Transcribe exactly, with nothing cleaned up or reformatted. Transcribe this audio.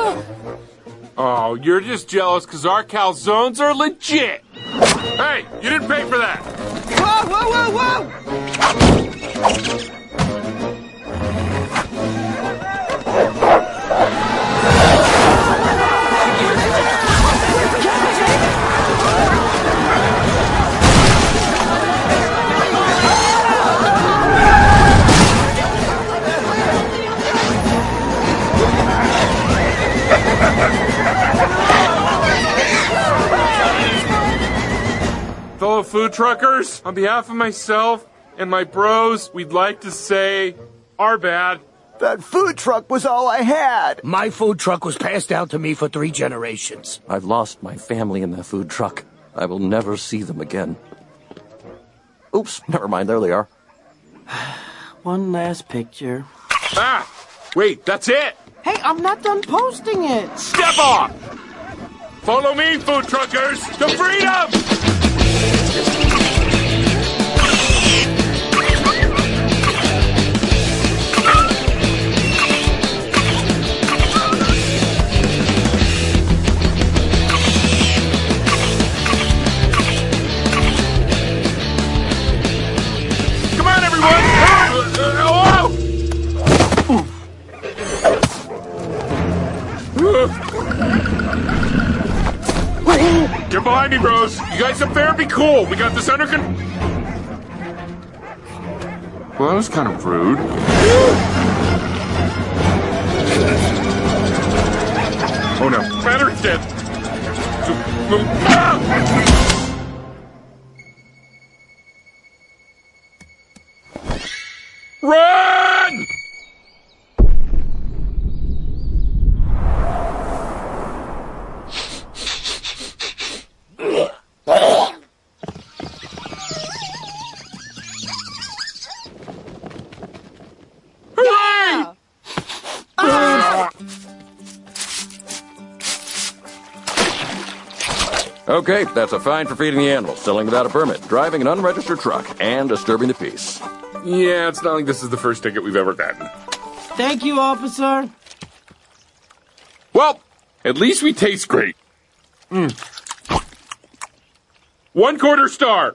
Oh, you're just jealous because our calzones are legit. Hey, you didn't pay for that. Whoa, whoa, whoa, whoa! Fellow food truckers, on behalf of myself and my bros, we'd like to say, our bad. That food truck was all I had. My food truck was passed down to me for three generations. I've lost my family in that food truck. I will never see them again. Oops, never mind, there they are. One last picture. Ah, wait, that's it. Hey, I'm not done posting it. Step off. Follow me, food truckers, to freedom. Come on, everyone! Get behind me, bros! You guys up there, be cool! We got this under con- Well, that was kind of rude. Oh no, battery's dead! Run! Okay, that's a fine for feeding the animals, selling without a permit, driving an unregistered truck, and disturbing the peace. Yeah, it's not like this is the first ticket we've ever gotten. Thank you, officer. Well, at least we taste great. Mm. One quarter star.